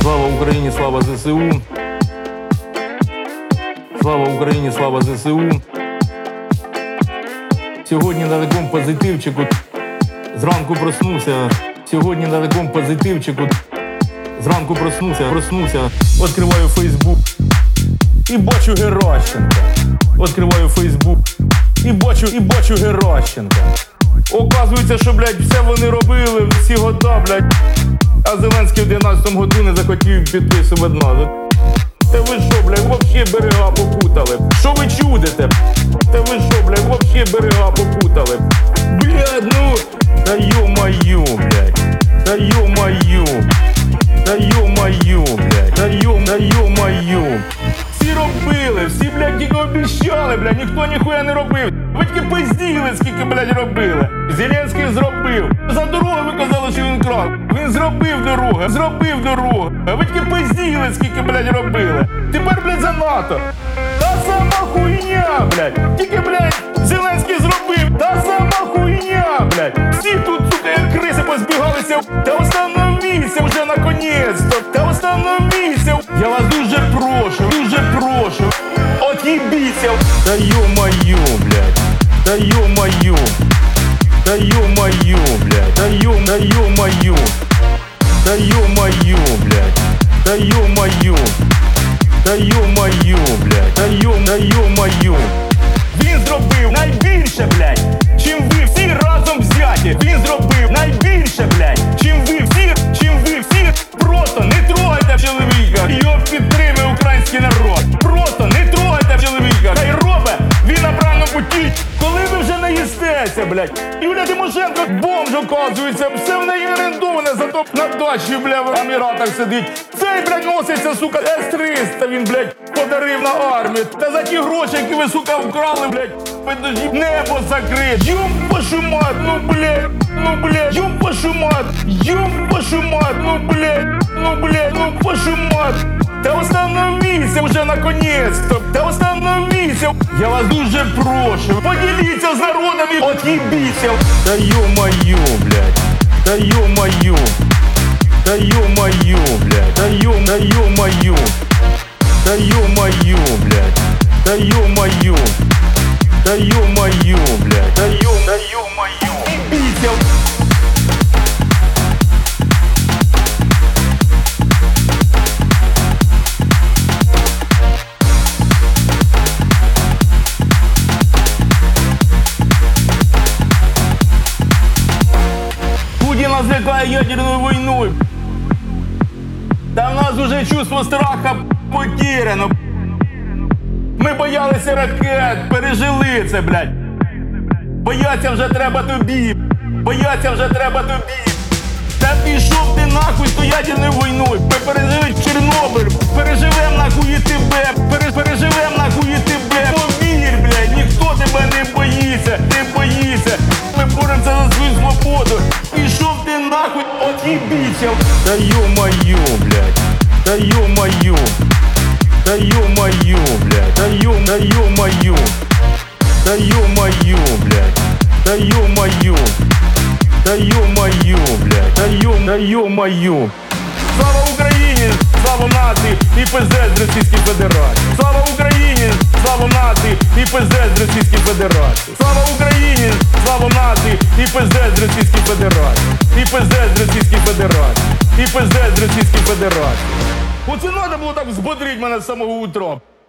Слава Україні, слава ЗСУ. Слава Україні, слава ЗСУ. Сьогодні на такому позитивчику зранку проснувся. Сьогодні на такому позитивчику зранку проснувся. Відкриваю Фейсбук і бачу Геращенка. Відкриваю Фейсбук і бачу Геращенка. Оказується, що, блядь, все вони робили всі года, блядь. А Зеленський в 11-му году не захотів підписувати назад. Та ви що, блядь, вообще берега попутали? Що ви чудите? Та ви що, блядь, вообще берега попутали? Блядь, ну, та ё-моё, блядь. Та ё-моё. Та ё-моё, блядь. Та ё-моё. Всі робили, всі, блядь, тільки обіщали, блядь, ніхто ніхуя не робив. Ви тільки пизділи, скільки, блядь, робили. Зеленський зробив. За дорогу ви казали, що він крав. Він зробив дорогу. А ви тільки пизділи, скільки, блядь, робили. Тепер, блядь, за НАТО. Та сама хуйня, блядь. Тільки, блядь, Зеленський зробив. Та сама хуйня, блядь. Всі тут, сука, як криси позбігалися. Та остановіться вже наконець-то. Та остановіться. Я вас дуже прошу. От їбіться. Та ё-моё, блядь. Та ё-моё. Та ё-моё, блядь. Та ё-моё. Та ё-моё, блядь. Та ё-моё. Та ё-моё, блядь. Та ё-моё. Він зробив найбільше, блядь, чим ви всі разом взяті. Він зробив найбільше, блядь, чим ви всі. Просто не трогайте чоловіка. Його підтримує український народ. Просто не трогайте чоловіка. Хай робить, він на правильному путі. Коли ви вже не їстеся, блядь. Юлія Тимошенко бомж, оказується. Все в неї орендоване, зато на дачі, блядь, в Еміратах сидить. Цей, блядь, носиться, сука, С-300 він, блядь, подарив на армію. Та за ті гроші, які ви, сука, вкрали, блядь, небо закрить. Ём вашу мать, ну, блядь, ём вашу мать, ну, вашу мать. Та остановіться вже наконець-то. Та остановіться. Я вас дуже прошу. Поділіться з народом і от'їбіться. Та ё-моё, блядь. Та ё-моё. Та ё-моё, блядь. Та ё-моё. Та ё-моё, блядь. Та ё-моё. Та ё-моё, блядь. Та ё-моё. Їбіться. Путин нас лякає ядерною війною. Та в нас уже чувство страха потеряно. Ми боялися ракет, пережили це, блядь. Бояться вже треба тобі. Та пішов ти нахуй з тою ядерною війною. Ми пережили Чорнобиль, переживем нахуй і тебе. Переживем нахуй і тебе. Повір, блядь, ніхто тебе не боїться. Ми боремося за свою свободу. Пішов ти нахуй, от їбіться. Та ё-моё, блядь. Та ё-моё. Та ё-моё, блядь. Та ё-моё. Та ё-моё, блядь. Та ё-моё. Та ё-моё, блядь. Та ё-моё. Слава Україні, слава нації і пиздець з Російської Федерації. Слава Україні, слава нації і пиздець з Російської Федерації. Слава Україні, слава нації і пиздець з Російської Федерації. І пиздець з Російської Федерації. І пиздець з Російської Федерації. Оце треба було так взбодрити мене з самого утра.